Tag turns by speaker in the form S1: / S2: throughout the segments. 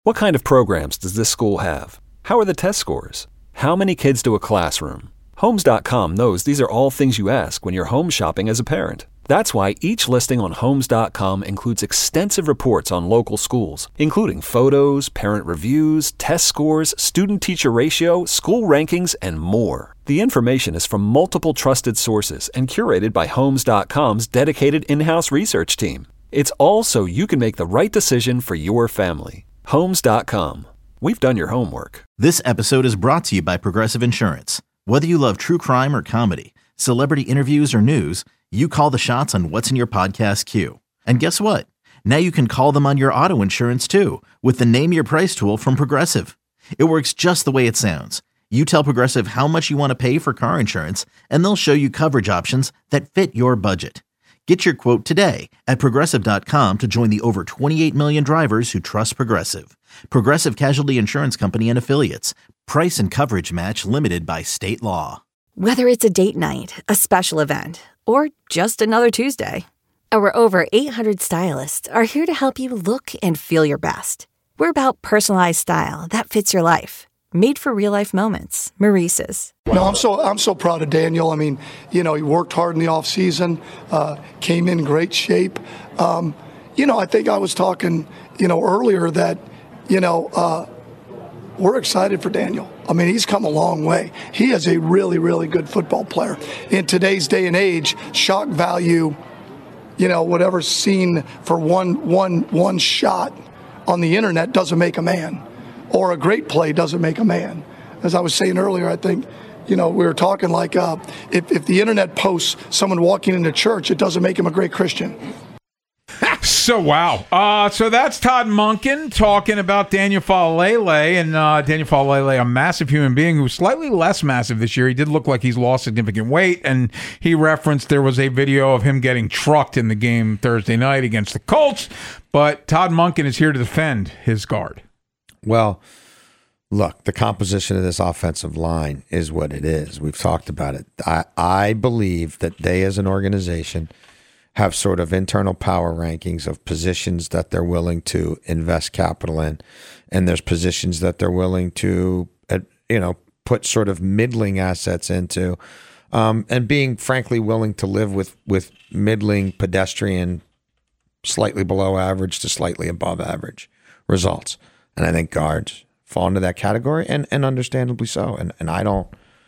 S1: What kind of programs does this school have? How are the test scores? How many kids do a classroom? Homes.com knows these are all things you ask when you're home shopping as a parent. That's why each listing on Homes.com includes extensive reports on local schools, including photos, parent reviews, test scores, student-teacher ratio, school rankings, and more. The information is from multiple trusted sources and curated by Homes.com's dedicated in-house research team. It's all so you can make the right decision for your family. Homes.com. We've done your homework.
S2: This episode is brought to you by Progressive Insurance. Whether you love true crime or comedy, celebrity interviews or news, you call the shots on what's in your podcast queue. And guess what? Now you can call them on your auto insurance too with the Name Your Price tool from Progressive. It works just the way it sounds. You tell Progressive how much you want to pay for car insurance, and they'll show you coverage options that fit your budget. Get your quote today at Progressive.com to join the over 28 million drivers who trust Progressive. Progressive Casualty Insurance Company and Affiliates. Price and coverage match limited by state law.
S3: Whether it's a date night, a special event, or just another Tuesday, our over 800 stylists are here to help you look and feel your best. We're about personalized style that fits your life. Made for real-life moments. Maurice's.
S4: No, I'm so proud of Daniel. I mean, he worked hard in the offseason, came in great shape. I think I was talking, earlier that, we're excited for Daniel. I mean, he's come a long way. He is a really, really good football player. In today's day and age, shock value, whatever's seen for one shot on the internet doesn't make a man. Or a great play doesn't make a man. As I was saying earlier, I think, we were talking like if the internet posts someone walking into church, it doesn't make him a great Christian.
S5: So, wow. So that's Todd Monken talking about Daniel Faalele. And Daniel Faalele, a massive human being who's slightly less massive this year. He did look like he's lost significant weight. And he referenced there was a video of him getting trucked in the game Thursday night against the Colts. But Todd Monken is here to defend his guard.
S6: Well, look, the composition of this offensive line is what it is. We've talked about it. I believe that they as an organization have sort of internal power rankings of positions that they're willing to invest capital in. And there's positions that they're willing to, put sort of middling assets into, and being frankly willing to live with middling, pedestrian, slightly below average to slightly above average results. And I think guards fall into that category, and understandably so. And I don't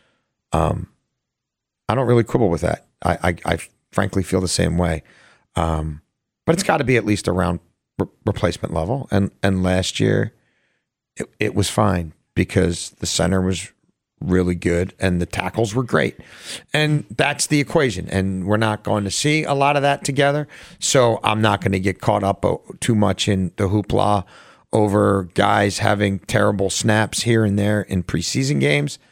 S6: really quibble with that. I frankly feel the same way. But it's got to be at least around replacement level. And last year, it was fine because the center was really good and the tackles were great. And that's the equation. And we're not going to see a lot of that together. So I'm not going to get caught up too much in the hoopla over guys having terrible snaps here and there in preseason games.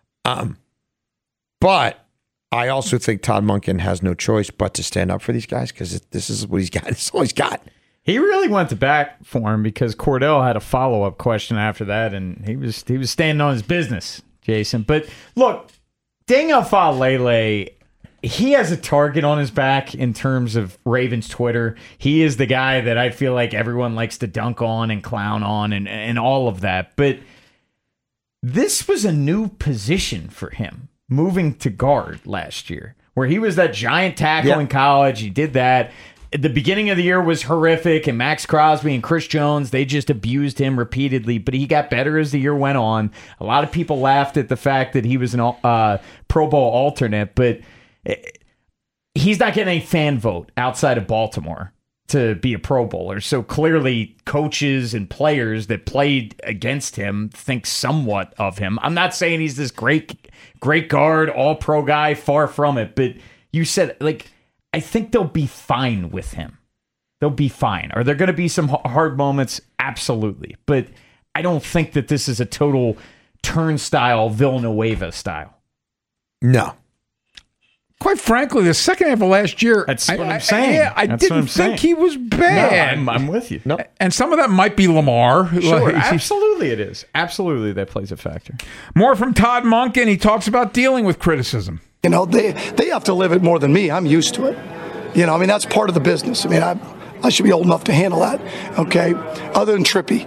S6: But I also think Todd Monken has no choice but to stand up for these guys because this is what he's got. It's all he's got.
S7: He really went to bat for him because Cordell had a follow-up question after that, and he was standing on his business, Jason. But look, Daniel Faalele, he has a target on his back in terms of Ravens Twitter. He is the guy that I feel like everyone likes to dunk on and clown on and all of that. But this was a new position for him, moving to guard last year, where he was that giant tackle in college. He did that. The beginning of the year was horrific, and Max Crosby and Chris Jones, they just abused him repeatedly, but he got better as the year went on. A lot of people laughed at the fact that he was an Pro Bowl alternate, but he's not getting a fan vote outside of Baltimore to be a Pro Bowler. So clearly coaches and players that played against him think somewhat of him. I'm not saying he's this great guard, all-pro guy, far from it. But you said, I think they'll be fine with him. They'll be fine. Are there going to be some hard moments? Absolutely. But I don't think that this is a total turnstile Villanueva style.
S6: No.
S5: Quite frankly, the second half of last year,
S7: that's what I'm saying.
S5: I didn't think he was bad.
S7: No, I'm with you.
S6: No.
S5: And some of that might be Lamar.
S7: Sure, absolutely it is. Absolutely that plays a factor.
S5: More from Todd Monken. He talks about dealing with criticism.
S4: They have to live it more than me. I'm used to it. That's part of the business. I should be old enough to handle that. Okay. Other than Trippy,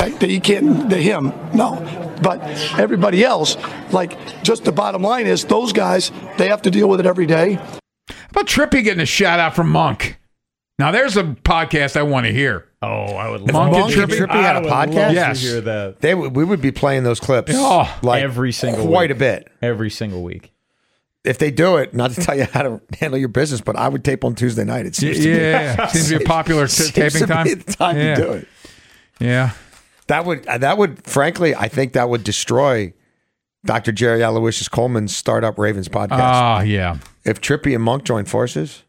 S4: that you can't, him, no. But everybody else, like, just the bottom line is those guys, they have to deal with it every day.
S5: How about Trippy getting a shout out from Monk? Now, there's a podcast I want to hear.
S7: Oh, I would
S6: If
S7: love
S6: Monk and
S5: Trippy
S6: Trippy had a podcast,
S5: Yes.
S7: to hear that
S6: we would be playing those clips like
S7: every single
S6: quite
S7: week.
S6: a bit.
S7: every single week.
S6: If they do it, not to tell you how to handle your business, but I would tape on Tuesday night. It seems to be.
S5: Yeah, seems to be a popular
S6: Seems
S5: taping
S6: to
S5: time.
S6: be the time
S5: Yeah.
S6: to do it.
S5: Yeah.
S6: That would, frankly, I think that would destroy Dr. Jerry Aloysius Coleman's Startup Ravens podcast.
S5: Yeah.
S6: If Trippy and Monk join forces,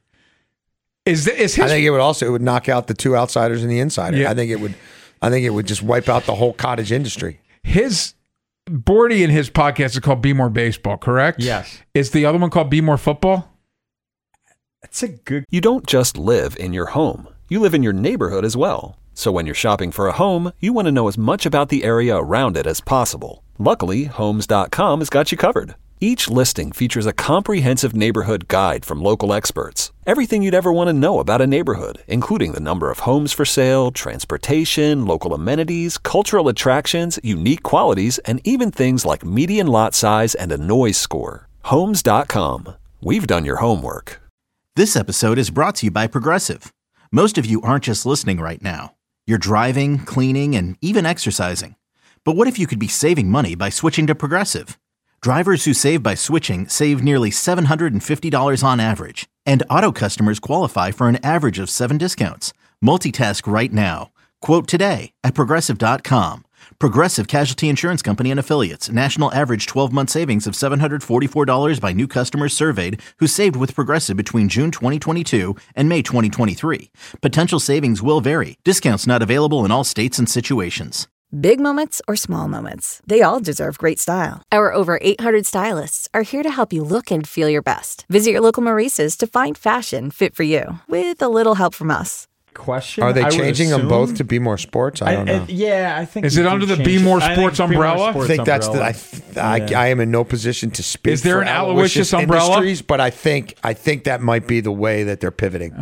S5: Is his?
S6: I think it would knock out the two outsiders and the insider.
S5: Yeah.
S6: I think it would just wipe out the whole cottage industry.
S5: His Bordy and his podcast is called Be More Baseball, correct?
S7: Yes.
S5: Is the other one called Be More Football?
S7: That's a good.
S1: You don't just live in your home, you live in your neighborhood as well. So when you're shopping for a home, you want to know as much about the area around it as possible. Luckily, Homes.com has got you covered. Each listing features a comprehensive neighborhood guide from local experts. Everything you'd ever want to know about a neighborhood, including the number of homes for sale, transportation, local amenities, cultural attractions, unique qualities, and even things like median lot size and a noise score. Homes.com. We've done your homework.
S2: This episode is brought to you by Progressive. Most of you aren't just listening right now. You're driving, cleaning, and even exercising. But what if you could be saving money by switching to Progressive? Drivers who save by switching save nearly $750 on average. And auto customers qualify for an average of 7 discounts. Multitask right now. Quote today at Progressive.com. Progressive Casualty Insurance Company and Affiliates. National average 12-month savings of $744 by new customers surveyed who saved with Progressive between June 2022 and May 2023. Potential savings will vary. Discounts not available in all states and situations.
S3: Big moments or small moments, they all deserve great style. Our over 800 stylists are here to help you look and feel your best. Visit your local Maurice's to find fashion fit for you, with a little help from us.
S7: Question.
S6: Are they
S7: I would
S6: changing them
S7: assume-
S6: both to Be More Sports? I don't know.
S7: Yeah, I think.
S5: Is
S7: you
S5: it
S7: could
S5: under the
S7: change
S5: Be
S7: it.
S5: More
S7: I think
S5: Sports
S7: Be More
S5: umbrella?
S7: Sports
S6: I think that's
S7: umbrella.
S6: I am in no position to speak.
S5: Is there
S6: for
S5: an Aloysius umbrella?
S6: Industries, but I think that might be the way that they're pivoting.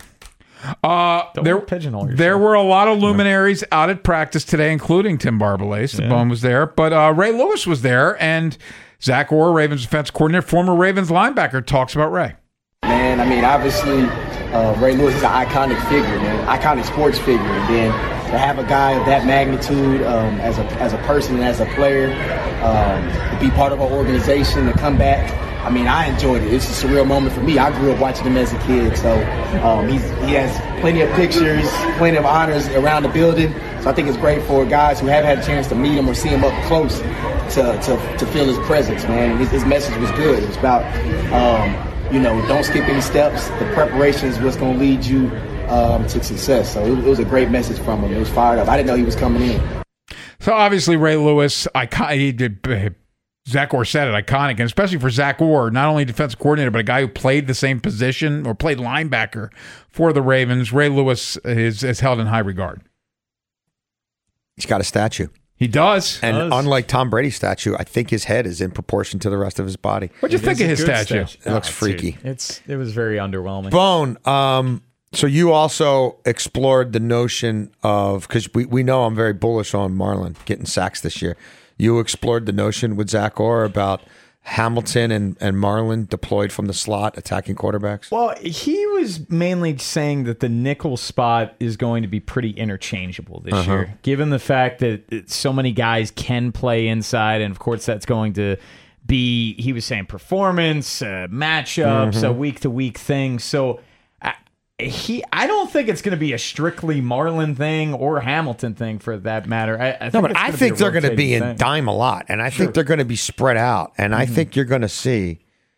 S5: There
S7: pigeonhole yourself.
S5: There were a lot of luminaries out at practice today, including Tim Barbalace. The Bone was there, but Ray Lewis was there, and Zach Orr, Ravens defense coordinator, former Ravens linebacker, talks about Ray.
S8: Man, I mean, obviously, Ray Lewis is an iconic figure, man, iconic sports figure. And then to have a guy of that magnitude as a person and as a player, to be part of our organization, to come back. I mean, I enjoyed it. It's a surreal moment for me. I grew up watching him as a kid, so he has plenty of pictures, plenty of honors around the building. So I think it's great for guys who haven't had a chance to meet him or see him up close to feel his presence, man. His message was good. It was about, don't skip any steps. The preparation is what's going to lead you to success. So it was a great message from him. It was fired up. I didn't know he was coming in.
S5: So obviously Ray Lewis, Zach Orr said it, iconic, and especially for Zach Orr, not only defensive coordinator, but a guy who played the same position or played linebacker for the Ravens. Ray Lewis is held in high regard.
S6: He's got a statue.
S5: He does.
S6: And unlike Tom Brady's statue, I think his head is in proportion to the rest of his body.
S5: What'd you think of his statue?
S6: It looks freaky.
S7: Dude, it was very underwhelming.
S6: Bone, so you also explored the notion of, because we know I'm very bullish on Marlon getting sacks this year. You explored the notion with Zach Orr about Hamilton and Marlon deployed from the slot attacking quarterbacks?
S7: Well, he was mainly saying that the nickel spot is going to be pretty interchangeable this year, given the fact that so many guys can play inside, and of course that's going to be, he was saying, performance, matchups, a week-to-week thing. So I don't think it's going to be a strictly Marlon thing or Hamilton thing for that matter.
S6: I think they're going to be in dime a lot, and I think they're going to be spread out, and I think you're going to see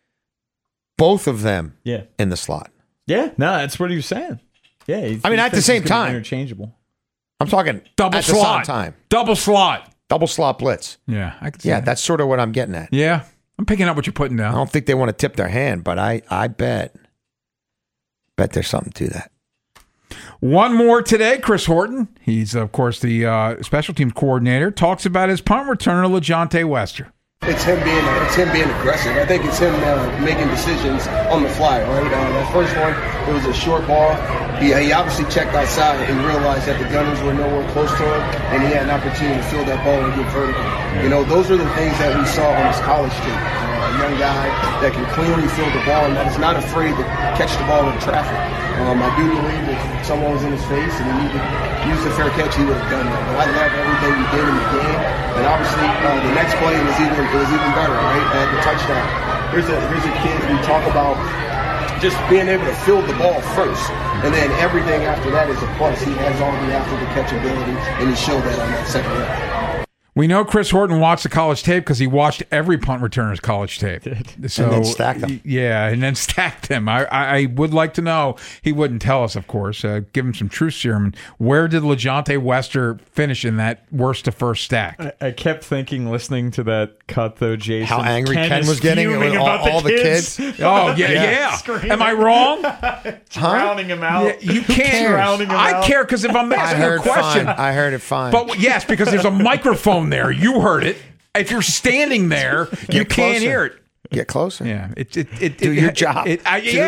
S6: both of them in the slot.
S7: Yeah, no, that's what he was saying. Yeah,
S6: I mean, at the same time,
S7: interchangeable.
S6: I'm talking
S5: double
S6: at the
S5: slot
S6: same time,
S5: double slot
S6: blitz.
S5: Yeah, I can see
S6: yeah,
S5: that.
S6: that's sort of what I'm getting at.
S5: Yeah, I'm picking up what you're putting down.
S6: I don't think they want to tip their hand, but I bet there's something to that.
S5: One more today, Chris Horton. He's, of course, the special teams coordinator. Talks about his punt returner, LeJontay Wester.
S9: It's him being aggressive. I think it's him making decisions on the fly, right? That first one, it was a short ball. He obviously checked outside and realized that the gunners were nowhere close to him, and he had an opportunity to field that ball and get vertical. You know, those are the things that we saw on his college tape. A young guy that can cleanly field the ball and that is not afraid to catch the ball in traffic. I do believe if someone was in his face and he needed to use the fair catch, he would have done that. But I love everything he did in the game, and obviously the next play was even better, right? The touchdown. Here's a kid we talk about just being able to field the ball first, and then everything after that is a plus. He has all the after the catch ability, and he showed that on that second round.
S5: We know Chris Horton watched the college tape because he watched every punt returner's college tape. So,
S6: and then stacked them.
S5: Yeah, and then stacked them. I would like to know. He wouldn't tell us, of course. Give him some truth serum. Where did LeJounte Wester finish in that worst to first stack?
S7: I kept thinking, listening to that cut, though, Jason.
S6: How angry Ken was getting with all the kids.
S5: Oh, yeah. Am I wrong?
S7: Drowning him out.
S5: Yeah, you can't.
S7: Drowning him
S5: I
S7: out.
S5: care because if I'm asking a question.
S6: I heard it fine.
S5: But yes, because there's a microphone there. You heard it. If you're standing there, you can't hear it.
S6: Get closer.
S5: Yeah.
S6: Do your job.
S5: Yeah.
S6: Do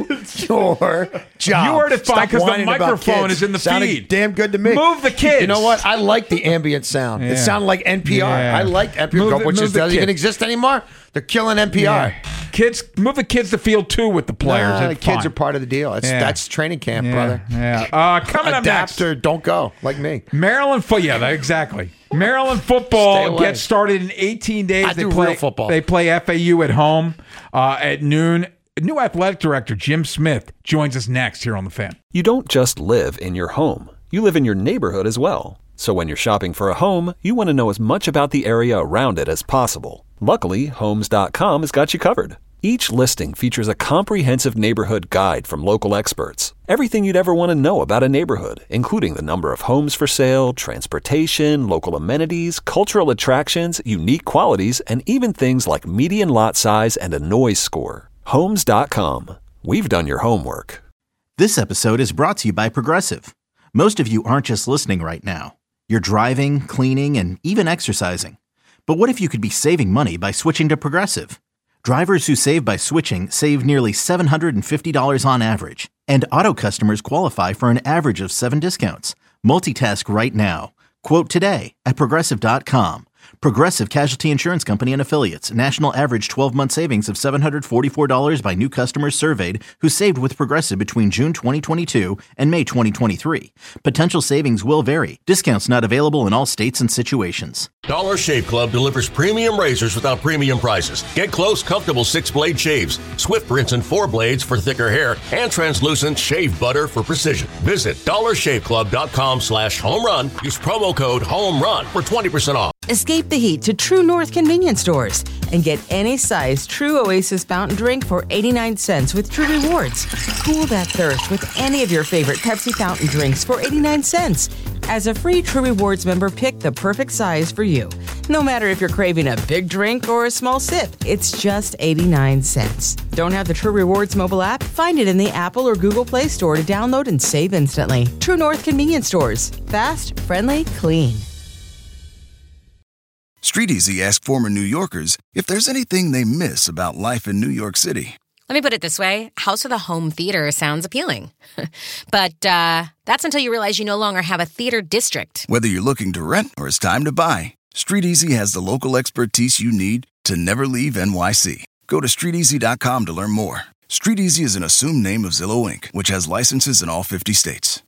S6: your job.
S5: You heard it fine because the microphone is in the feed.
S6: Damn good to me.
S5: Move the kids.
S6: You know what? I like the ambient sound.
S5: Yeah.
S6: It sounded like NPR.
S5: Yeah.
S6: I like NPR, which doesn't even exist anymore. They're killing NPR.
S5: Yeah. Kids, move the kids to field 2 with the players.
S6: The kids are part of the deal. That's training camp, brother.
S5: Yeah. Coming up next.
S6: Adapt or don't go, like me.
S5: Maryland football. Yeah, exactly. Maryland football gets started in 18 days.
S6: Real football.
S5: They play FAU at home at noon. New athletic director Jim Smith joins us next here on The Fan.
S1: You don't just live in your home. You live in your neighborhood as well. So when you're shopping for a home, you want to know as much about the area around it as possible. Luckily, Homes.com has got you covered. Each listing features a comprehensive neighborhood guide from local experts. Everything you'd ever want to know about a neighborhood, including the number of homes for sale, transportation, local amenities, cultural attractions, unique qualities, and even things like median lot size and a noise score. Homes.com. We've done your homework.
S2: This episode is brought to you by Progressive. Most of you aren't just listening right now. You're driving, cleaning, and even exercising. But what if you could be saving money by switching to Progressive? Drivers who save by switching save nearly $750 on average, and auto customers qualify for an average of 7 discounts. Multitask right now. Quote today at Progressive.com. Progressive Casualty Insurance Company and Affiliates. National average 12-month savings of $744 by new customers surveyed who saved with Progressive between June 2022 and May 2023. Potential savings will vary. Discounts not available in all states and situations.
S10: Dollar Shave Club delivers premium razors without premium prices. Get close, comfortable 6-blade shaves, swift rinse and 4 blades for thicker hair, and translucent shave butter for precision. Visit dollarshaveclub.com/home-run. Use promo code HOME-RUN for 20% off.
S11: Escape the heat to True North convenience stores and get any size True Oasis fountain drink for 89 cents with True Rewards. Cool that thirst with any of your favorite Pepsi fountain drinks for 89 cents. As a free True Rewards member, pick the perfect size for you. No matter if you're craving a big drink or a small sip, it's just 89 cents. Don't have the True Rewards mobile app? Find it in the Apple or Google Play Store to download and save instantly. True North convenience stores. Fast, friendly, clean.
S12: StreetEasy asked former New Yorkers if there's anything they miss about life in New York City.
S13: Let me put it this way. House with a home theater sounds appealing. But that's until you realize you no longer have a theater district.
S12: Whether you're looking to rent or it's time to buy, StreetEasy has the local expertise you need to never leave NYC. Go to StreetEasy.com to learn more. StreetEasy is an assumed name of Zillow Inc., which has licenses in all 50 states.